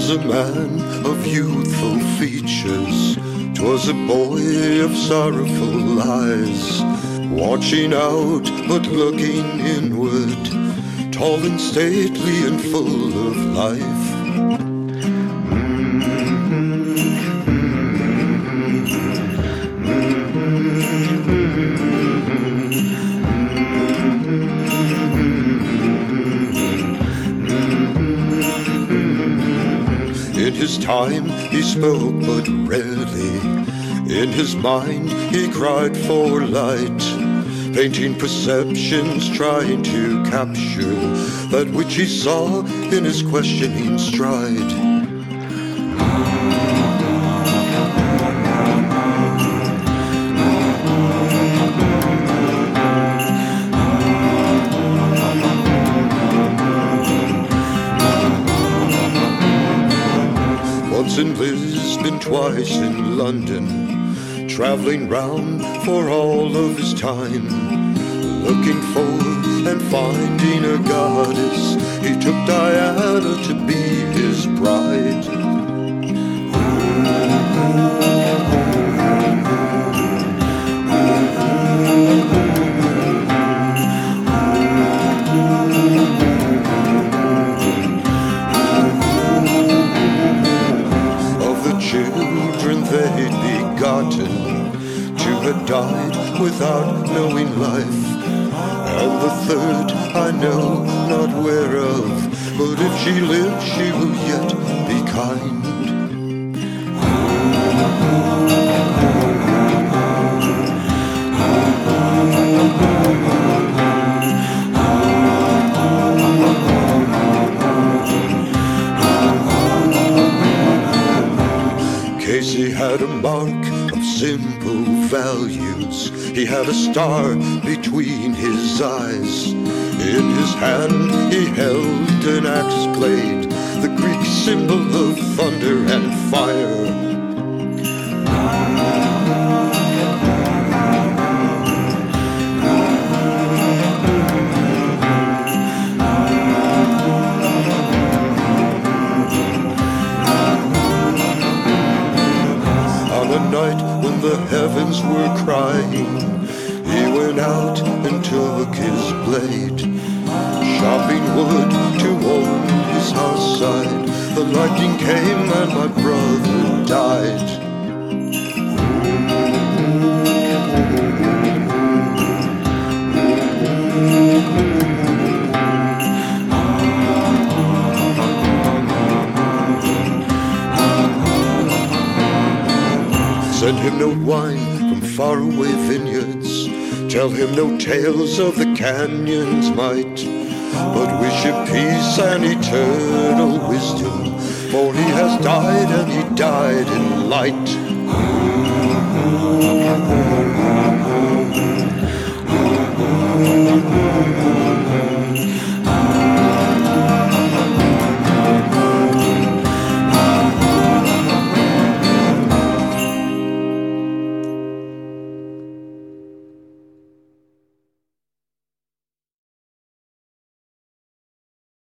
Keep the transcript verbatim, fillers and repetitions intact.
'Twas a man of youthful features, 'twas a boy of sorrowful eyes, watching out but looking inward, tall and stately and full of life. In his time he spoke but rarely, in his mind he cried for light, painting perceptions, trying to capture that which he saw in his questioning stride. Once in Lisbon, twice in London, traveling round for all of his time, looking for and finding a goddess, he took Diana to be his bride. Children they'd begotten, two had died without knowing life, and the third I know not whereof, but if she lives she will yet be kind. Casey had a mark of simple values, he had a star between his eyes, in his hand he held an axe blade, the Greek symbol of thunder and fire. Night when the heavens were crying, he went out and took his blade, chopping wood to warm his house side. The lightning came and my brother died. Send him no wine from faraway vineyards, tell him no tales of the canyon's might, but wish him peace and eternal wisdom, for he has died and he died in light.